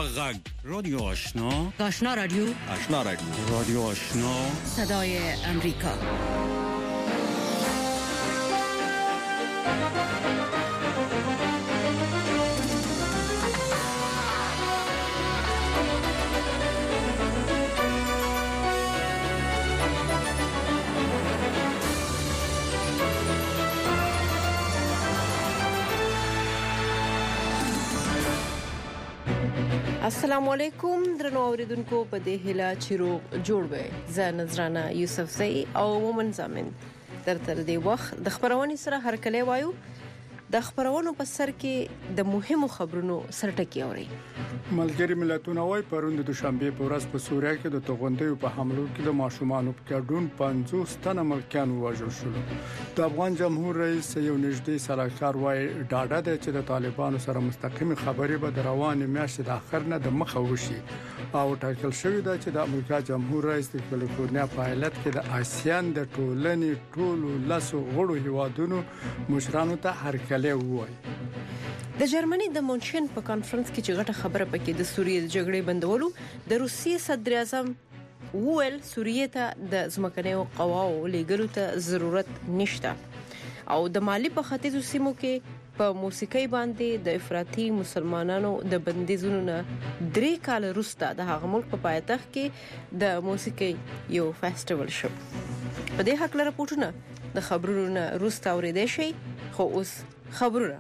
غږ رادیو آشنا رادیو رادیو آشنا صدای امریکا. السلام علیکم درنو اوریدونکو په دې هیله چې روغ جوړ وي. زه نذرانه یوسف زئی او مومن زامن تر دې وخت د خبرونې سره هر کله وایو. د خبرونو په سر کې د مهمو خبرونو سرټکی اوري. ملګری ملتونه وايي پروند د دوشنبه په ورځ په سوریه کې د توغندیو په حملو کې د ماشومانو په ګډون 50 تنه ملکیان وژل شول. د افغان جمهور رئیس یو نږدې سلاکار وايي ډاډه ده چې د طالبانو سره مستقیم خبرې به د روانې میاشتې د اخر نه د مخه وشي او ټاکل شوی ده چې د امریکا جمهور رئیس د کالیفورنیا په ایالت کې د آسیان د ټولنې ټولو لاسو غړو هیوادونو مشرانو ته هرکلی وایي. د جرمني د مونشن په کانفرنس کې چې غټه خبره پکې د سوریې د جګړې بندولو د روسیې صدر اعظم وویل سوریې ته د ځمکنیو قواو لېږلو ته ضرورت نشته او د مالی په ختیځو سیمو کې په موسیقي باندې د افراطي مسلمانانو د بندیزونو نه 3 کال وروسته د هغه ملک په پایتخت کې د موسیقي یو فیسټیوال شو. په دې حق لپاره راپورټونه د خبرونو نه وروسته اوریدل شي. خو اوس خبرونه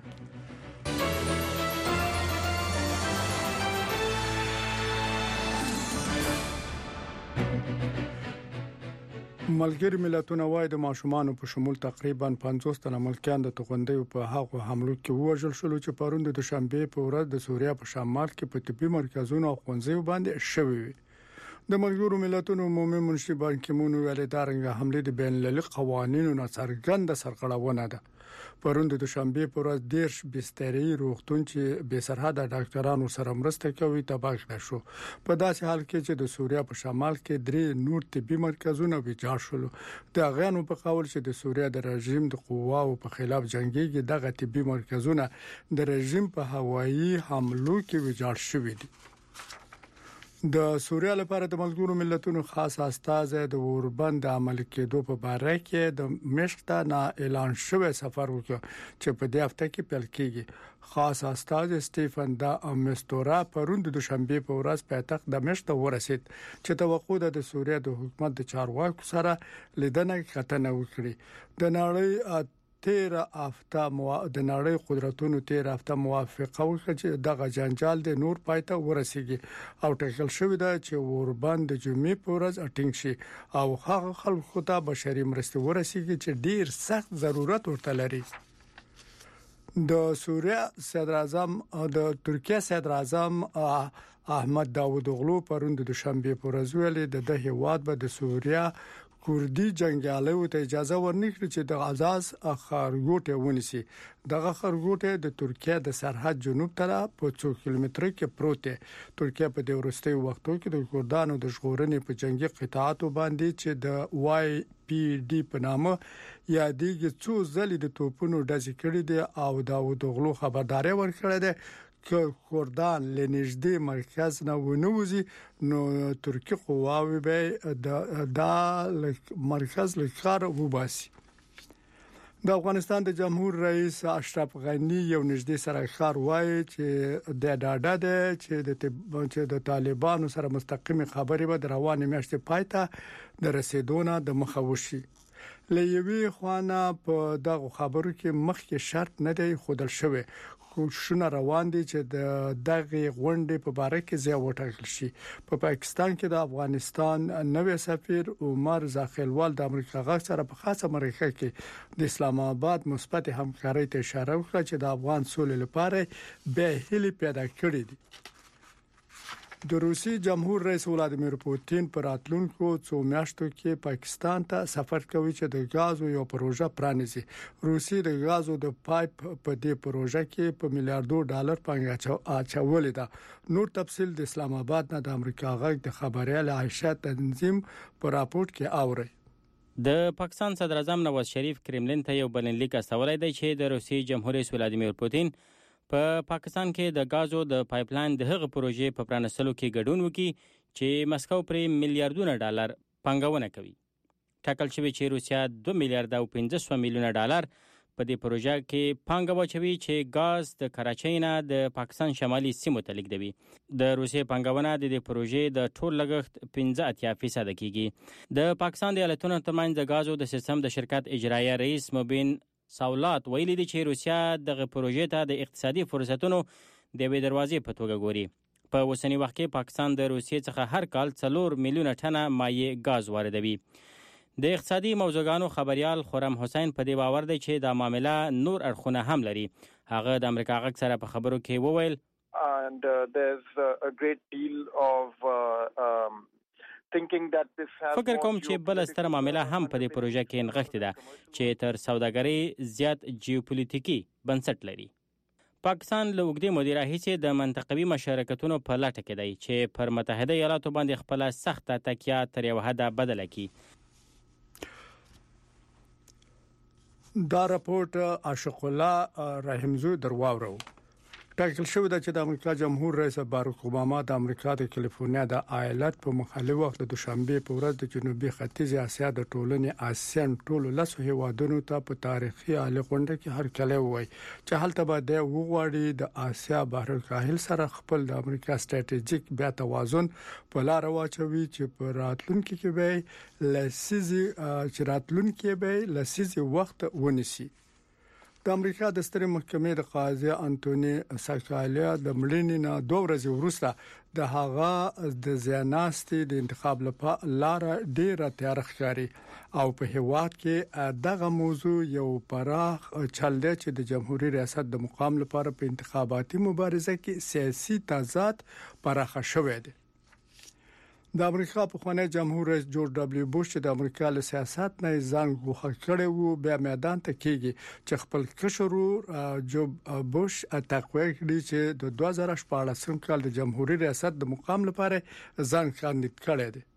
ملګری ملتونه وايي د ماشومانو په شمول تقریبا 50 تنه ملکیان د توغندیو په هغو حملو کې وژل شول چې پروند د دوشنبه په ورځ د سوریه په شمال کې په طبي مرکزونو او ښوونځیو باندې شوي وي. د ملګرو ملتونو عمومي منشي بان کی مون ویل دارنګ حمله د بین المللي قوانینو نه څرګنده سرغړونه ده. پروند د دوشنبه په ورځ دیرش بستري روغتون چې به سرحد ډاکټرانو سره مرسته کوي تباہ شو. په داسې حال کې چې د سوریه په شمال کې 3 نور طبي مرکزونه ویجاړ شول. د غانو په قول چې د سوریه د رژیم د قواو په خلاف جنگي دغه طبي مرکزونه د رژیم په هوایي حملو کې ویجاړ شوي دي. د سوریه لپاره د ملګرو ملتونو خاص استاذ د اوربند عمل کېدو په اړه کې د مشت نه اعلان شوی سفر وکړ چې په دې هفته کې پیل کیږي. خاص استاذ سټيفن دا امستورا پروند د دوشنبه په ورځ پایتخت د مشت ورسید چې توقع ده د سوریه د حکومت د چارواکو سره لیدنه کتنه وکړي. د نړۍ تیر هفته د نړۍ قدرتونو تیر هفته موافقه وکړه چې دغه جنجال د نور پایته ورسیږي او ټاکل شوی ده چې اوربند د جمعې په ورځ اټینګ شي او هغه خلکو ته بشري مرسته ورسیږي چې ډیر سخت ضرورت ورته لري. د سوریه صدر اعظم د ترکیه صدر اعظم احمد داوودوغلو پروند د دوشنبه په ورځ ویل د هیواد به د سوریه کوردی جنگیالو ته اجازه ورنکړي چې د غزاز خارګوټه ونیسي. دغه خارګوټه د ترکیه د سرحد جنوب طرف په 2 کیلومتر کې پروت دی. ترکیه په دې وروستي وختو کې د کوردانو د ژغورنې په جنگي قطاعاتو باندې چې د واي پی ډي په نامه یادېږي څو ځلې د توپونو ډزې کړې دي او داوودوغلو خبرداري ورکړه ده که کوردان لنږدې مرکز نه ونوځي نو ترکی قواوی به د مرکز لکار وباسي. د افغانستان د جمهور رئیس اشرف غنی یو نږدې سرکار وایي چې د ډاډه ده چې د طالبانو سره مستقیم خبرې به د روانې میاشتې پایته د رسیدونه د مخه وشي. لېوی خوانه په دغه خبرو کې مخکې شرط نه دی خودل شوی. کوششونه روان دي چې د دغه غونډې په اړه کې ځای وټاکل شي. په پاکستان کې د افغانستان نوې سفیر عمر زاخیلوال د امریکا غږ سره په خاصه مرکه کې د اسلام آباد مثبت همکارۍ ته اشاره وکړه چې د افغان سولې لپاره به هلي پیدا کړې دي. د روسي جمهور رئیس ولادیمیر پوتین پر راتلونکو څو میاشتو کې پاکستان ته سفر کوي چې د غازو یو پروژه پرانیزي. روسي د غازو د پایپ په دې پروژه کې په میلیارډو ډالر پانګه اچولې ده. نور تفصيل د اسلام آباد نه د امریکا غږ د خبريال عائشه تنظیم په راپورټ کې اوري. د پاکستان صدر اعظم نواز شریف کرملین ته یو بلنلیک استولی دی چې د روسي جمهور رئیس ولادیمیر پوتین په پاکستان کې د غازو د پایپلاین د هغه پروژې په پرانستلو کې ګډون وکړي چې مسکو پرې میلیارډونه ډالر پانګونه کوي. ټاکل شوی چې روسیا 2 میلیارډ او 500 میلیونه ډالر په دې پروژه کې پانګه واچوي چې غاز د کراچۍ نه د پاکستان شمالي سیمو ته لیږدوي. د روسیې پانګونه د دې پروژې د ټول لګښت 15% کېږي. د پاکستان د ایالتونو ترمنځ د غازو د سیستم د شرکت اجرایه رئیس مبین ساولات ویلي دي چې روسیا دغه پروژې ته د اقتصادي فرصتونو د یوې دروازې په توګه ګوري. په اوسنی وخت کې پاکستان د روسیې څخه هر کال 4 میلیونه ټنه مایع غاز واردوي. د اقتصادي موضوعګانو خبريال خرم حسین په دې باور دی چې دا معاملې نور اړخونه هم لري. هغه د امریکا غږ سره په خبرو کې وویل and there's a great deal of thinking that this has فکر کوم چې بل ستر معاملې هم په دې پروژه کې نغښتې ده چې تر سوداګرۍ زیات جیوپولیټیکي بنسټ لري. پاکستان له اوږدې مودې راهیسې د منطقوي مشارکتونو په لټه کې دی چې پر متحده ایالاتو باندې خپله سخته تکیه تر یو حده بدله کړي. دا راپورټ عاشق الله رحمزو درواورو. ټاکل شوی دی چې د امریکا جمهور رئیس باراک اوباما د امریکا د کالیفورنیا د ایالت په مخالف وخت د دوشنبه په ورځ د جنوبي ختیځ اسیا د ټولنې آسیان ټولو لسو هیوادونو ته په تاریخي عالی غونډه کې هرکلی وایي چې هلته به د وغواړي د اسیا بحر الکاهل سره خپل د امریکا ستراتیژیک بیا توازن په لار واچوي چې په راتلونکي کې به لسیزي وخت ونیسي. د امریکا د سترې محکمې د قاضي انټونی ساکالیا د مړینې نه 2 ورځې وروسته د هغه د ځاناستي د انتخاب لپاره لار ډیره تیار ښکاري او په هیواد کې دغه موضوع یو پراخ چل دی چې د جمهوریت ریاست د مقام لپاره په انتخاباتي مبارزه کې سیاسي تضاد پراخه شوی دی. د امریکا پخوانی جمهور رئیس جورج دبلیو بوش چې د امریکا له سیاست نه ځان ګوښه کړی وو بیا میدان ته کېږي چې خپل کشر جوب بوش تقویه کړی چې د 2014 کال د جمهوریت ریاست د مقام لپاره ځان کاندید کړی دی.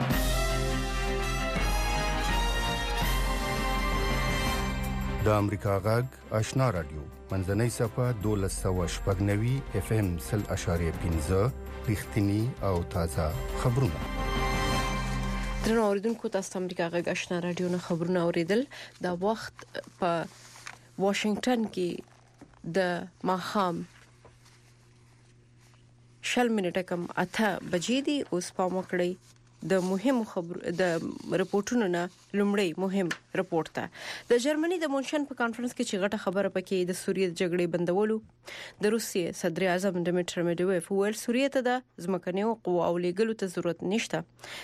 د امریکا غږ آشنا رادیو منځنۍ صفه 1290 FM 0.15 رښتینی او تازه خبرونه. درنو اوریدونکو تاسو امریکا غږ آشنا رادیو نه خبرونه اوریدل. دا وخت په واشنگټن کې د ماښام 6 منټه کم 8 بجې دي. اوس په موکړی د مهم خبر د رپورټونو نه لومړی مهم رپورټ ته د جرمني د مونشن په کانفرنس کې چې غټه خبره پکې د سوریې جګړې بندولو د روسیې صدر اعظم دمیټر ميدویف ویل سوریې ته د ځمکنیو قواو لېږلو ته ضرورت نشته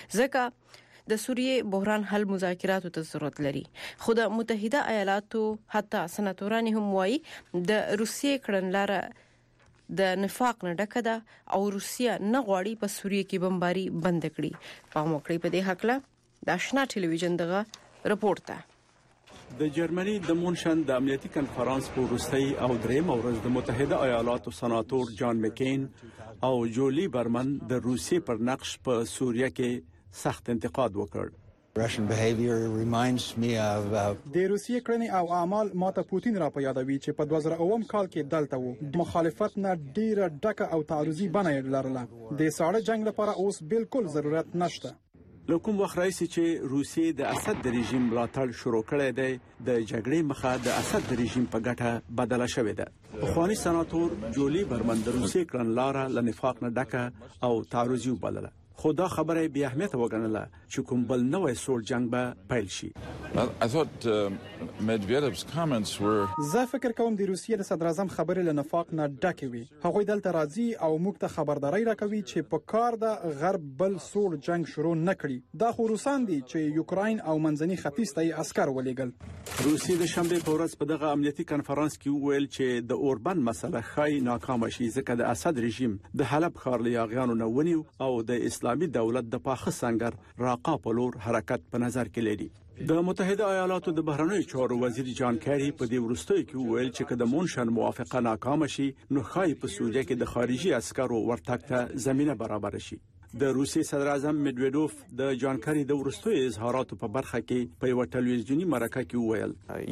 ځکه د سوریې بحران حل مذاکراتو ته ضرورت لري. خو د متحده ایالاتو حتی سناتوران هم وایي د روسیې کړنلاره د نفاق نه ډکه ده او روسیا نه غواړي په سوریې کې بمباري بند کړي. په موکړی په دې حق له د آشنا ټلویزیون دغه رپورټ ده. د جرمني د مونشن د امنیتي کنفرانس په وروستۍ او دریم ورځ د متحده ایالاتو سناتور جان مکین او جولی برمن د روسیې پر نقش په سوریه کې سخت انتقاد وکړ. Russian behavior reminds me of د روسیې کړنې او اعمال ماته پوتین را په یادوي چې په 2009 کال کې دلته وو مخالفت نه ډیره ډکه او تعرضي بڼه لرله. د ساړه جنگ لپاره اوس بالکل ضرورت نشته. له کوم وخت راځي چې روسیې د اسد د رژیم ملاتړ شروع کړی دی د جګړې مخه د اسد د رژیم په ګټه بدله شوې ده. پخوانی سناتور جولی برمن د روسیې کړنلاره له نفاق نه ډکه او تعرضي وبلله. خو دا خبره بیا اهمیت وګڼله چې کوم بل نوې سوړ جنگ به پیل شي. I thought Medvedev's comments were زه فکر کوم د روسیې د صدر اعظم خبرې له نفاق نه ډکې وي. هغوی دلته راځي او موږ ته خبرداري راکوي چې په کار د غرب بل سوړ جنگ شروع نه کړي. دا خو روسان دي چې یوکراین او منځني ختیځ ته عسكر ولېګل. روسیې د شنبه په ورځ په دغه امنیتي کنفرانس کې وویل چې د اوربن مسله خای ناکام شي ځکه د اسد رژیم د حلب ښار له یاغیانو نه ونیو او د اسلامي دولت د پاخه سنگر راقا په لور حرکت په نظر کې لري. د متحده ایالاتو د بهرنیو چارو وزیر جان کیری په دې وروستیو کې وویل چې د مونشن موافقه ناکام شي نو خای په سوریه کې د خارجي عسکرو ورتګ ته زمينه برابر شي. د روسي صدر اعظم ميدويدوف د جانکاري د ورستوي اظهاراتو په برخه کې په یو ټلویزیونی مرکه کې وویل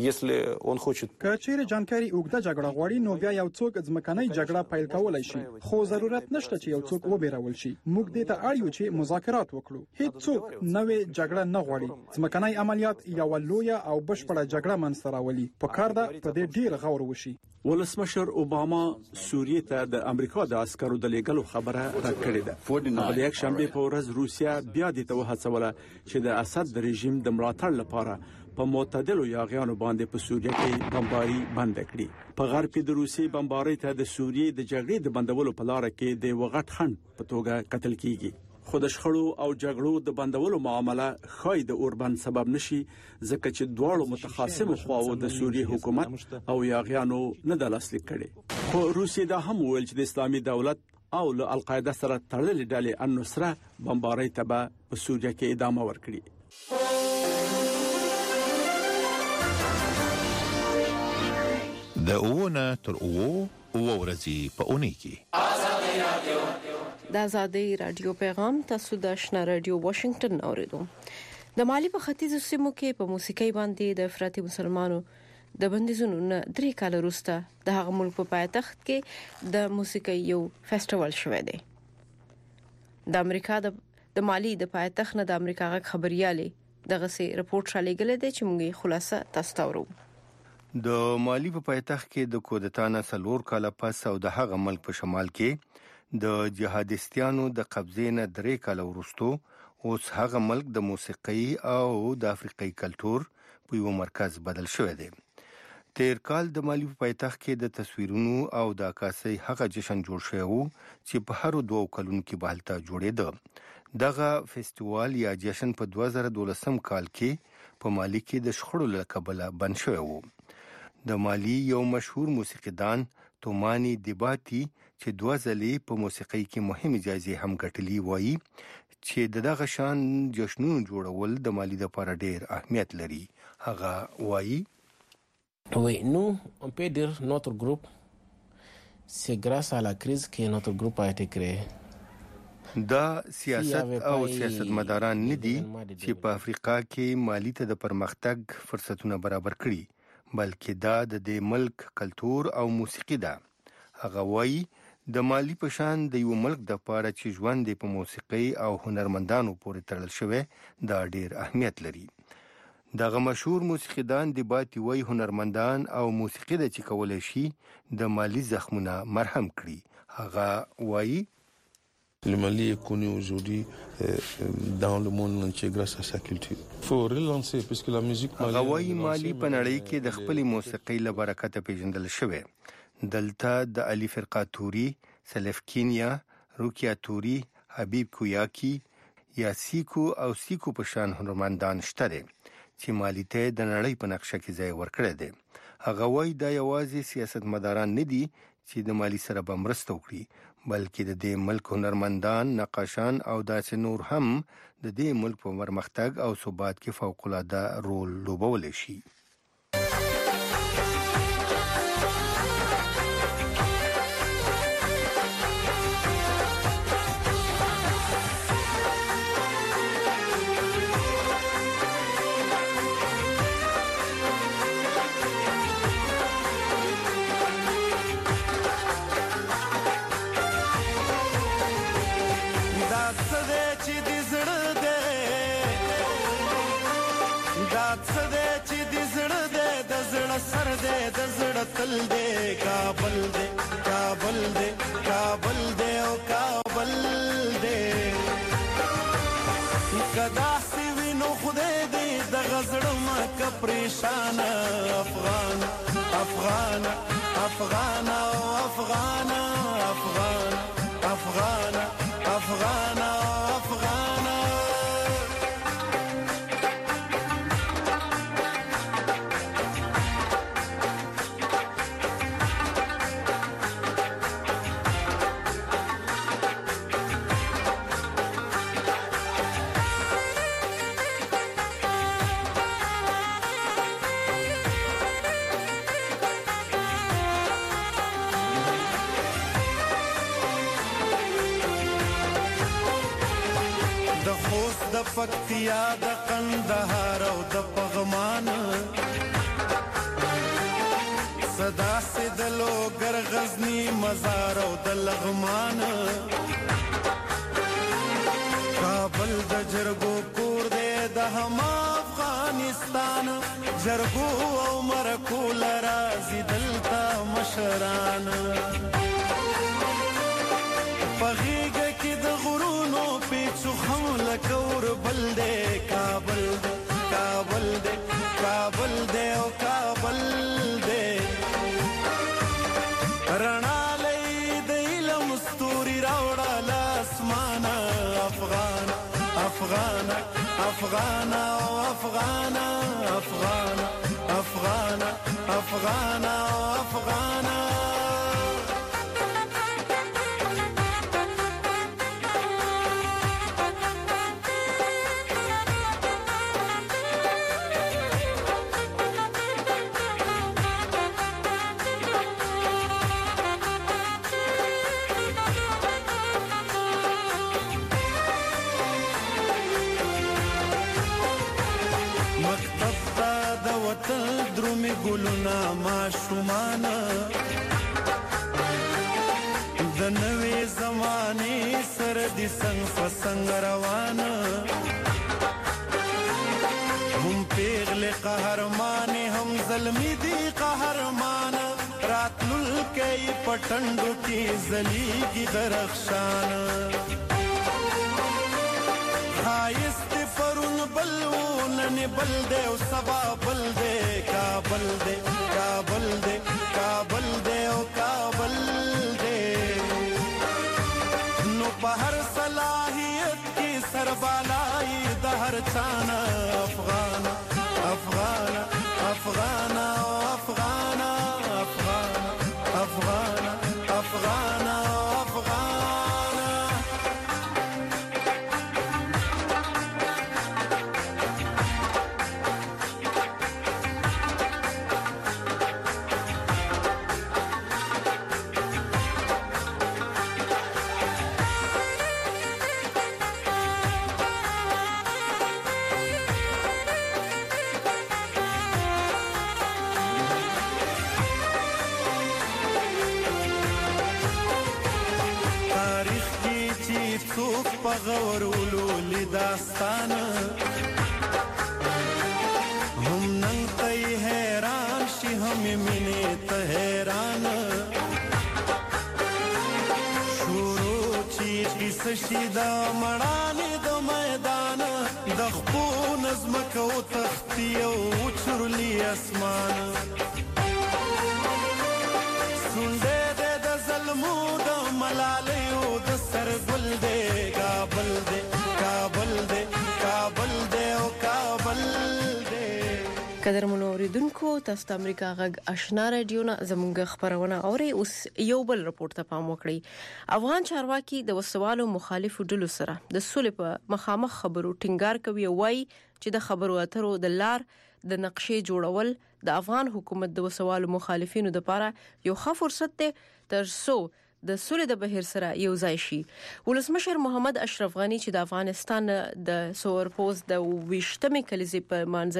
کچېر جانکاري اوګده جګړه غواړي نو بیا یو څوک ځمکنۍ جګړه پیل کولای شي خو ضرورت نشته چې یو څوک وبېرول شي موږ دې ته اړ یو چې مذاکرات وکړو هیڅ څوک نوې جګړه نه غواړي ځمکنۍ عملیات یو لویه او بشپړه جګړه منځته راولي په کار ده په دې ډیر غور وشي ولسمشر اوباما سوریه ته د امریکا د عسکرو د لیږلو خبره راکړې ده د یک شنبه په ورځ روسیا بیا د توهڅوله چې د اسد د رژیم د ملاتړ لپاره په معتدلو یاغیانو باندې په سوریه کې بمباري بند کړي په غرب کې د روسي بمباري ته د سوریه د جګړې د بندولو په لار کې د وغټ خند په توګه قتل کیږي خو د شخړو او جګړو د بندولو معامله خای د اوربند سبب نشي ځکه چې دواړو متخاصمو خواو د سوریه حکومت او یاغیانو نه د لاسلیک کړي خو روسیه دا هم ویل چې د اسلامي دولت او له القاعده سره تړلې ډلې النصره بمباري ته په سوریه کې ادامه ورکړي د اوونه تر اوو ورځې په اونۍ کې د آزادۍ رادیو پیغام تاسو د آشنا رادیو واشنگټن اوریدو د مالی په ختیځو سیمو کې په موسیقي باندې د افراطي مسلمانانو د بندیزونو نه 3 کال وروسته د هغه ملک په پایتخت کې د موسیقي یو فیسټیوال شوه دی د امریکا د مالی د پایتخت نه د امریکا غږ خبريالي دغه سي رپورت را لګل دی چې موږ خلاصه تاسو ته ورو د مالی په پایتخت کې د کودتا نه 4 کال پس او د هغه ملک په شمال کې د جهادستانو د قبضې نه 3 کال وروسته اوس هغه ملک د موسیقي او د افریقایي کلچر په یو مرکز بدل شوی دی تیر کال د مالی په پایتخت کې د تصویرونو او د عکاسۍ هغه جشن جوړ شوی وو چې په هر 2 کلونو کې بهلته جوړېده دغه فیسټیوال یا جشن په 2012 کال کې په مالی کې د شخړو له کبله بند شوی وو د مالی یو مشهور موسیقیدان تومانی دیباتی چې 2 ځلې په موسیقۍ کې مهمه جایزه هم ګټلې وایي چې دغه شان جشنونو جوړول د مالی لپاره ډېر اهمیت لري هغه وایي Oui, nous, on peut dire notre groupe, c'est grâce à la crise que notre groupe a été créé. دا سیاست او سیاستمداران ندي چې په افریقا کې مالی ته د پرمختګ فرصتونه برابر کړي بلکې دا د دې ملک کلچر او موسیقي ده هغه وایي د مالی په شان د یو ملک د پاره چې ژوند په موسیقي او هنرمندانو پورې تړل شوی دا ډېر اهمیت لري دغه مشهور موسیقیدان د باتی وای هنرمندان او موسیقي د چې کولای شي د مالی زخمونه مرهم کړي هغه وایي Le Mali est connu aujourd'hui dans le monde entier grâce à sa culture. Il faut relancer puisque la musique malienne غوای مالی په نړۍ کې د خپل موسیقۍ له برکته پیژندل شوی دلته د علي فرقاتوري سلفکینیا روکیا توري حبیب کویاکی یا سیکو او سیکو په شان هنرمندان شته چې مالی ته د نړۍ په نقشه کې ځای ورکړی دی هغه وایي دا یوازې سیاستمداران نه دي چې د مالی سره به مرسته وکړي بلکې د دې ملک هنرمندان نقاشان او داسې نور هم د دې ملک په پرمختګ او ثبات کې فوق العاده رول لوبولی شي تل دے کابل دے کابل دے کابل دے او کابل دے کدا سی وینو خدای دې د غزړم ک پریشان افغان افغان افغان افغان افغان افغان افغان افغان پکتیا د قندهار او د پغمان صدا سے د لوګر غزنی مزار او د لغمان کابل د جرګو کور دې د هم افغانستان جرګو او مرکو لرازي دلتا مشران پغیګه کې د غرونو پیچو هم لکور بل دې کابل کابل دې کابل دې او کابل دې رڼا لې د علم ستوري راوړه لاسمان افغان افغان افغان افغان افغان افغان افغان افغان ګلونا ماشومان د نوې زمانه سره د څنګ فسنګ روان هم پیغله قهرمان هم ظلمي دي قهرمان راتلل کوي پټندو کې زليږي درخشان خایست پرون بلون بل دے او سبا بل دے کابل دے کابل دے کابل دے او کابل دے نو بہر صلاحیت کی سربالائی دہر چانا افغان افغان افغان افغان افغان افغان افغان غورولو لداستان هم نن تی حیران شي هم مینه ته حیران شروع چی قصه شي دا مړانه د میدان د خپو نظم کو تختی او چرلی اسمان سنده د ظلمو د ملالیو د سرګل دے کابل دے کابل دے کابل دے او کابل دے قدر منوریدونکو تاسو د امریکا غږ آشنا رادیو نه زموږ خبرونه اوري. اوس یو بل رپورت ته پام وکړئ. افغان چارواکي د وسوالو مخالفو ډلو سره د سولې په مخامخ خبرو ټینګار کوي او وايي چې د خبرو اترو د لار د نقشې جوړول د افغان حکومت د وسوالو مخالفینو لپاره یو ښه فرصت دی ترڅو د سولې د بهیر سره یو ځای شي. ولسمشر محمد اشرف غنی چې د افغانستان د سورپوز د 20مې کلیزې په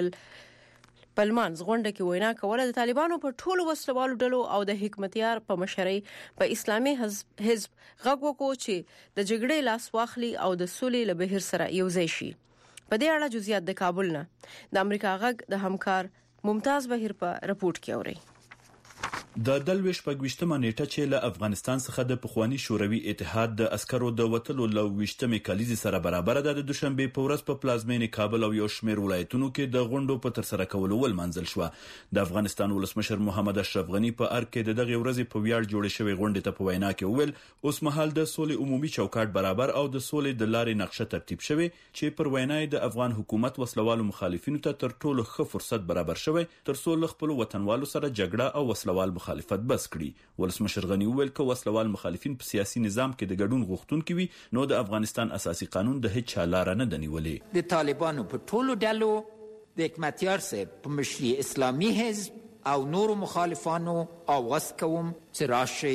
منځ غونډه کې وینا کوله. د طالبانو په ټولو وسلوالو ډلو او د حکمتیار په مشرۍ په اسلامي حزب غږ وکړو چې د جګړې لاس واخلي او د سولې له بهیر سره یو ځای شي. په دې اړه جزئیات د کابل نه د امریکا غږ د همکار ممتاز بهیر په رپورت کې اوري. د دلويش پګويشتمه نیټه چې له افغانستان څخه د پخوانی شوروي اتحاد د عسکرو د وټلو له 20مې کلیزې سره برابر ده. د دوشنبه په ورځ په پلازمینې کابل او یو شمېر ولایتونو کې د غونډو په تر سره کولو ول منځل شو. د افغانستان ولسمشر محمد اشرف غنی په ارګ کې دغه ورځې په ویاړ جوړ شوی غونډه ته په وینا کې وویل اوس مهال د سولې عمومي چوکاټ برابر او د سولې د لارې نقشه ترتیب شوی چې پر وینای د افغان حکومت وسلوالو مخالفینو ته تر ټولو ښه فرصت برابر شوی تر څو خپل وطنوالو سره جګړه او وسلوال مخالفت بس کړي. ولسمشر غنی وویل چې وسلوال مخالفین په سیاسي نظام کې د ګډون غوښتونکي وي نو د افغانستان اساسي قانون د هیڅ لار نه دنیولې. د طالبانو په ټولو ډلو د حکمتیار صاحب په مشرۍ اسلامي حزب او نورو مخالفانو آواز کوم چې راشي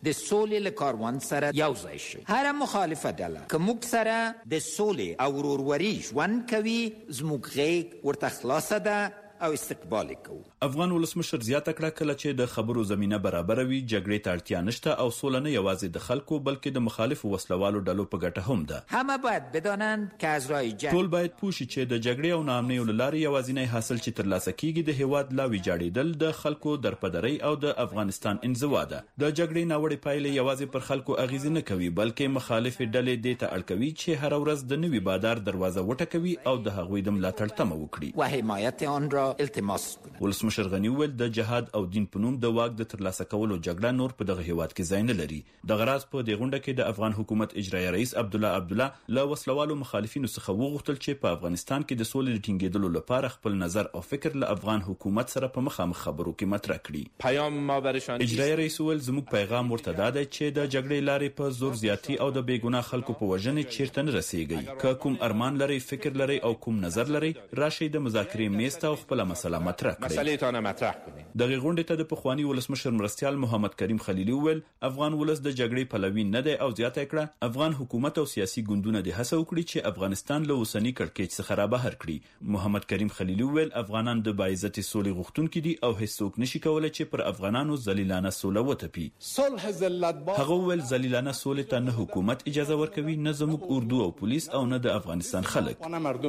د سولې له کاروان سره یو ځای شي. هر مخالفه ډله که موږ سره د سولې او ورورولۍ ژوند کوي زموږ غېږ ورته خلاصه ده او استقبال کوو. افغان ولسمشر زیاته کړه کله چې د خبرو زمينه برابروي جګړې ته اړتیا نشته او سوله نه یوازې د خلکو بلکې د مخالفو وسلوالو ډلو په ګټه هم ده. همه باید بدانند که از راه جنگ ټول باید پوه شي چې د جګړې او ناامنۍ له لارې یوازینی حاصل چې ترلاسه کیږي د هیواد لا ویجاړېدل د خلکو درپدرۍ او د افغانستان انزوا ده. د جګړې ناوړې پایلې یوازې پر خلکو اغیز نه کوي بلکې مخالفې ډلې دې ته اړ کوي چې هر ورځ د نوي بادار دروازه وټکوي او د هغوی د ملاتړ تمه وکړي و حمایت آن را التماس کنید. ولسمشر غنی وویل د جهاد او دین په نوم د واک د ترلاسه کولو جګړه نور په دغه هیواد کې ځای نه لري. د غراض په دې غونډه کې د افغان حکومت اجرایی رئیس عبدالله له وسلوالو مخالفینو څخه وغوښتل چې په افغانستان کې د سولې د ټینګېدلو لپاره خپل نظر او فکر له افغان حکومت سره په مخامخ خبرو کې مطرح کړي. پیام ما برشان اجرایی رئیس وویل زموږ پیغام ورته دا دی چې د جګړې لارې په زور زیاتی او د بېګناه خلکو په وژنې چیرته نه رسیږي. که کوم ارمان لري فکر لري او کوم نظر لري راشي د مذاکرې میز ته خپل مسله مطرح کړئ. دغه غونډې ته د پخوانی ولسمشر مرستیال محمد کریم خلیلی وویل افغان ولس د جګړې پلوی نه دی او زیاته کړه افغان حکومت او سیاسي ګوندونه د هڅه وکړي چې افغانستان له اوسنی کړکېچ څخه را بهر کړي. محمد کریم خلیلی وویل افغانان د باعزت سولې غوښتونکي دي او هیڅوک نشي کولای چې پر افغانانو ذلیلانه سوله وتپي. هغه وویل ذلیلانه سولې ته نه حکومت اجازه ورکوي نه زموږ اردو او پولیس او نه د افغانستان خلک.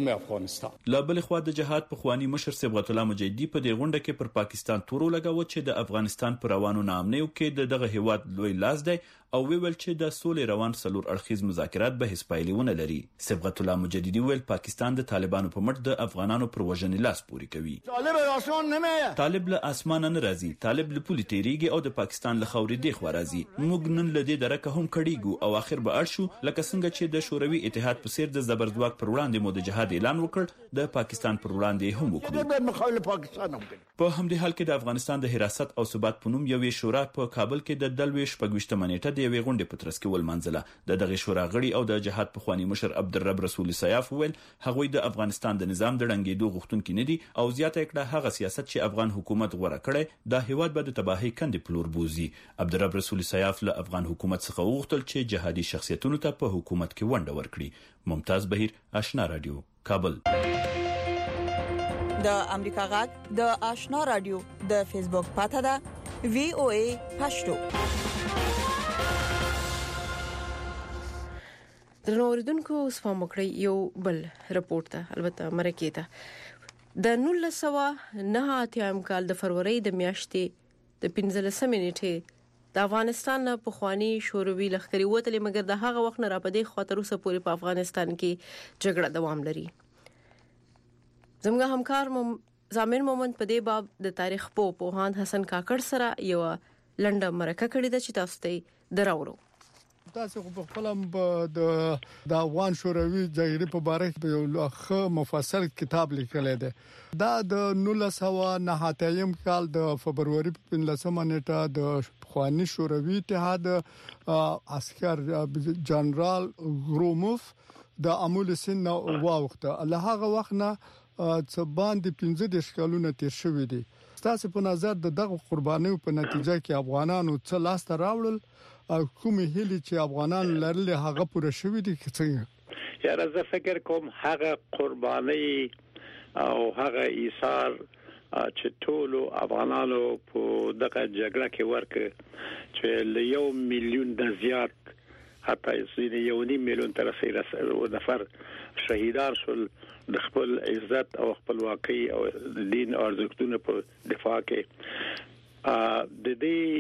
لا بل خو د جهاد پخوانی مشر صبغت الله مجیدی په دې غونډه کې پر پاکستان تورو لګاوه چې د افغانستان پر روانو ناامنیو کې دغه هیواد لوی لاس دی او ویل چې د سولې روان سلور اړخیز مذاکرات به هیڅ پایلې ونه لري. صبغت الله مجددي ویل پاکستان د طالبانو په مټ د افغانانو پر وژنې لاس پوري کوي. طالب له اسمانه نه راځي طالب له پولي تیریږي او د پاکستان له خاورې دی خو راځي. موږ نن له دې درکه هم کړيګو او اخر به اړ شو لکه څنګه چې د شوروي اتحاد په څیر د زبرځواک پر وړاندې مو د جهاد اعلان وکړ د پاکستان پر وړاندې هم وکړو. په همدې حال کې د افغانستان د حراست او ثبات په نوم یوې شورا په کابل کې د دلوي شپږويشتمه نیټه د یوې غونډې په ترڅ کې ولمنځله. دغه شورا غړي او د جهاد پخوانی مشر عبدالرب رسول سیاف ویل هغوی د افغانستان د نظام د ړنګېدو غوښتونکي نه دي او زیاته کړه هغه سیاست چې افغان حکومت غوړه کړي د هیواد به د تباهي کندې پلور بوزي. عبدالرب رسول سیاف له افغان حکومت څخه وغوښتل چې جهادي شخصیتونو ته په حکومت کې ونډه ورکړي. ممتاز بهیر آشنا رادیو کابل. د امریکا غږ د آشنا رادیو د فیسبوک پاته ده VOA پښتو. د نوردونکو اوس په مکړی یو بل رپورت ته البته مرکه ته د 1989 کال د فروری د میاشتې د 15 نیټه د افغانستان په خواني شوروي لخرې وتلې مګر د هغه وخت نه را پدې خاطر اوسه پورې په افغانستان کې جګړه دوام لري. زموږ همکار زامن مومند په دې باب د تاریخ پوهاند حسن کاکړ سره یو لنډه مرکه کړې ده چې تاسو ته دراوړو. تاسو په خپل د افغان شوروي جګړې په اړه یو لوی مفصل کتاب لیکلی دی. دا د 1989 کال د فبرवरी 15 نیټه د خواني شوروي اتحاد عسكر جنرال غروموف د امول سن واوخته له هغه وخت نه څه باندې 15 کلونه تیر شوې دي. تاسو په نظر د دغه قربانیو په نتیجه کې افغانانو څه لاس ته راوړل او کومې هلي چې افغانان لرل هغه پوره شوې دي څنګه؟ یاره زه فکر کوم هغه قرباني او هغه ایثار چې ټول افغانانو په دغه جګړه کې ورکړ چې له 1 میلیون د زیات حتی 1.5 میلیون تر رسیدل نفر شهیدان شول د خپل عزت او خپلواکۍ او دین ارزښتونو په دفاع کې د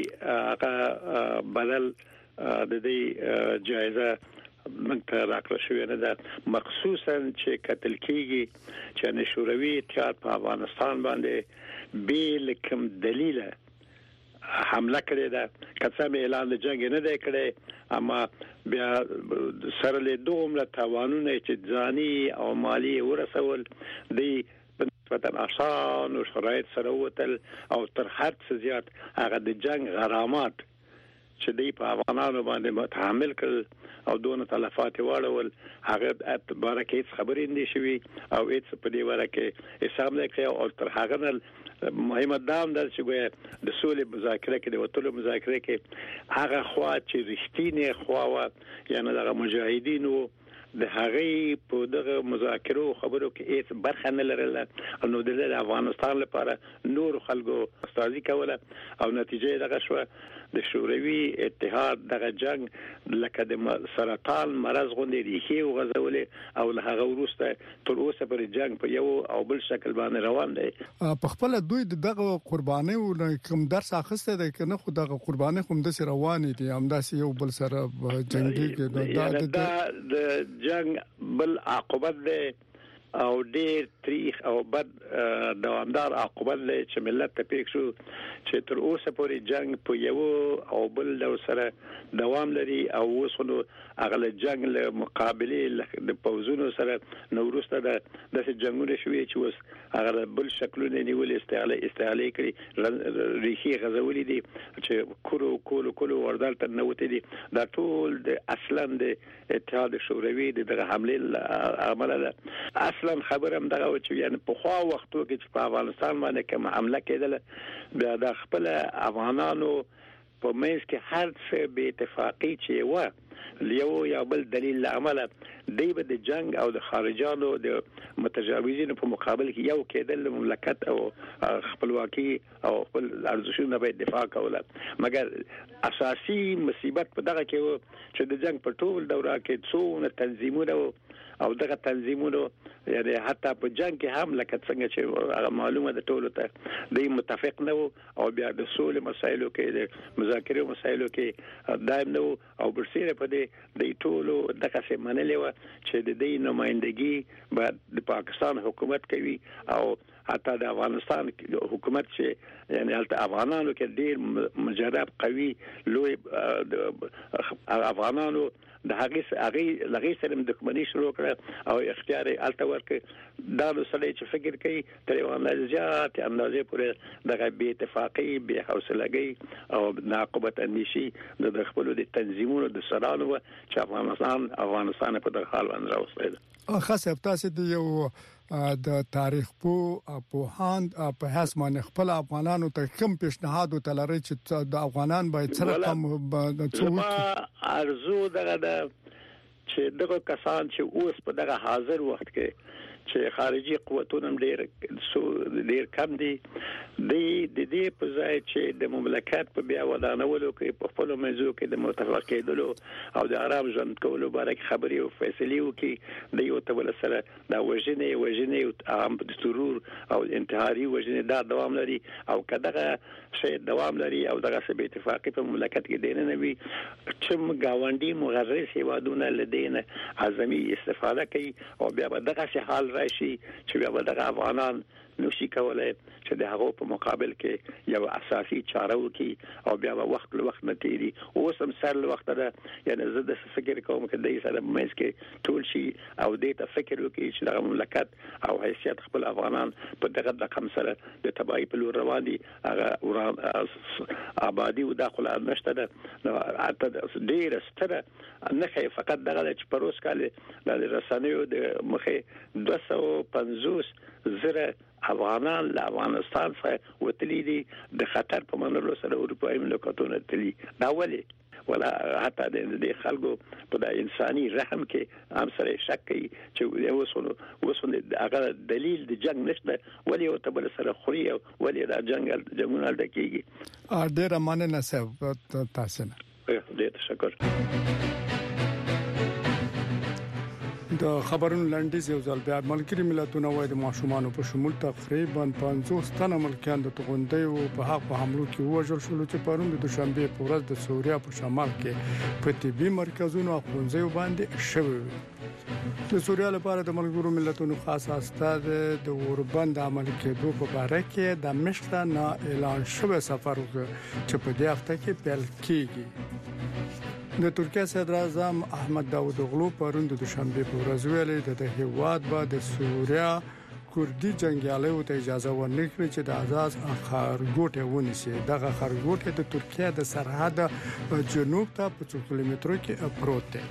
دې بدل د دې جایزه موږ ته راکړل شوې نه ده مخصوصا چې قتل کیږي چې شوروي اتحاد په افغانستان باندې بیل کوم دلیل حمله کړې ده کڅه اعلان د جنگ نه دی کړی اما بیا سره له دومره توانونه چې ځاني او مالی ورسول دی په آسان او شرایط سره وتل او تر هر څه زیات هغه د جنگ غرامات چې دی په افغانانو باندې متحمل کړ او دونه تلفات واړول هغه بارکه هیڅ خبرې نه شوي او هیڅ په دې ورکه حساب نه کوي او تر هغه نه مهمه دام د چې د سولې مذاکره کې د وټولو مذاکره کې هغه خوا چې رښتینی خوا و یعنی د مجاهدینو د هغه په دغه مذاکرو خبرو کې هیڅ برخه نه لرله نو د افغانستان لپاره نور خلکو استازي کوله او نتیجه دغه شو د شوروي اتحاد دغه جنگ لکه د سرطان مرض غوندې ریښې وغځولې او له هغه وروسته تر اوسه پر جنگ په یو او بل شکل باندې روان دی. په خپل دوی دغه قرباني او کوم درس اخیسته ده کنه خو دغه قرباني کوم د روان دي همداسې یو بل سره جنگي کې د جنگ بل عاقبت ده او ډیر تاریخ او بد دوامدار عاقبت لري چې ملت ته پېښ شو چې تر اوسه پورې جنگ په یو او بل ډول سره دوام لري او وسونو اغله جنگ له مقابله د پوزونو سره نورسته د جنگونو شوې چې وس اغله بل شکلونه نیول استعاله کړي ریخي غزولې دي چې کولو وردال ته نوته دي دا ټول د اصلا د اتحاد شوروي دغه حمله عمله اصلا خبرم دغه چې یعنی په خوا وختو کې چې په افغانستان باندې کوم حمله کېدله بیا د خپل افغانانو په منځ کې هر څه به اتفاقی چې و یو یا بل دلیل عمله دی به د جنگ او د خارجانو د متجاوزینو په مقابل کې یو کېدل مملکت او خپلواکي او خپل ارزښتونه به دفاع کوله مګر اساسي مصیبت په دغه کې و چې د جنگ په ټول دوره کې څونه تنظیمونه او دغه تنظیمونو یعنی حتی په جنگ کې هم لکه څنګه چې معلومه ده ټول ته د متفق نه او بیا د سولې مسایلو کې د مذاکرې مسایلو کې دایم نه او برسېره په دې د ټولو دغه څه منلې و چې د دې نمائندګي بعد د پاکستان حکومت کوي او حتی د افغانستان حکومت چې یعنی افغانانو کې ډیر مجرب قوي لوی افغانانو د هغه لغې سره دښمنی شروع کړه او اختیار الته ورکړ دا نو سړی چې فکر کوي تر یو اندازه اندازې پورې دغه بې اتفاقی بې حوصلګي او ناقبت اندیشي د خپل د تنظیمونو د سرانو چې افغانستان په دغه حال باندې راوستل خاصه تاسو د یو د تاریخ په هاند په هاس باندې خپل افغانانو ته کوم پیشنهاد وتلري چې د افغانان باید سره کوم څه ارزو دغه چې دغه کسان چې اوس په دغه حاضر وخت کې چې خارجي قوتونه ډېر کم دي د دې په ځای چې د مملکت په بیا ودانولو کې په خپل موضوع کې د متفق کېدلو او د آرام ژوند کولو باره کې خبرې او فیصلې وکړي د یو تبل سره دا وژنې او عام د سرور او انتحاري وژنې دا دوام لري او کداغه شی دوام لري او دغه څه اتفاقی په مملکت کې دینه نه وي چې گاونډي مغرض هیوادونه لدینه اعظمي استفاده کوي او بیا دغه څه حال راشي چې بیا دغه افغانان نوشي کولای چې د هغه په مقابل کې یو اساسي چاره وکي او بیا وخت له وخت نتیری اوس هم سر له وخت ده یعنی زه د فکر کوم چې د سره مېز کې ټول شي او د ته فکر وکي چې د مملکت او حیثیت خپل افغانان په دغه د کم سره د تبعی په لور روان دي هغه آبادی او داخله نشته ده حتی ډیر ستره نه فقط دغه چې پروس کاله د رسنیو د مخه 250 زره افغانان له افغانستان څخه وتلي دي د خطر په منلو سره اروپایي مملکتونه تلي دا ولي ولا حتی د خلکو په د انساني رحم کې هم سره شک کوي چې وسونه هغه دلیل د جنگ نشته ولې او تبل سره خوري ولې دا جنگونه دکېږي ډېر مننه صاحب تاسو نه ډېر تشکر د خبرونو لنډیز یو ځل بیا ملګری ملتونه وایي د ماشومان په شمول تقریبا 50 تنه ملکیان د توغندۍ په حق په حملو کې وژل شول چې پرون د دوشنبه په ورځ د سوریا په شمال کې په طبي مرکزونو او ښوونځیو باندې شوی د سوریا لپاره د ملګرو ملتونو خاص استاد د اوربند عمل کېدو په اړه کې د مشت نه اعلان شوی سفر چې په دې هفته کې پیل کیږي د ترکیه صدر اعظم احمد داوود اوغلو پرون د دوشنبه په ورځ ویلي د هیواد با د سوریا کوردي جنگیالیو ته اجازه ورنکړي چې د آزاد خارګوټه ونیسي. دغه خارګوټه د ترکیه د سرحد جنوب ته په 2 کیلومترو کې پروت دی.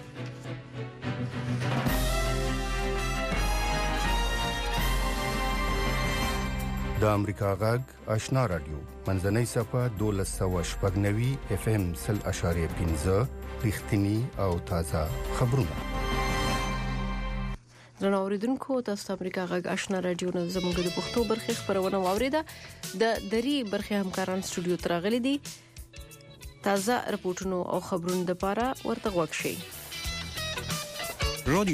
د امریکا غږ آشنا رادیو منځنۍ صفه 1290 FM 0.15 رښتینی او تازه خبرونه. درنو اوریدونکو تاسو امریکا غږ آشنا رادیو نه زموږ د پښتو برخې خبرونه واوریده. د دری برخې همکاران سټوډیو ته راغلي دي. تازه رپورټونو او خبرونو لپاره ورته غوښ شئ.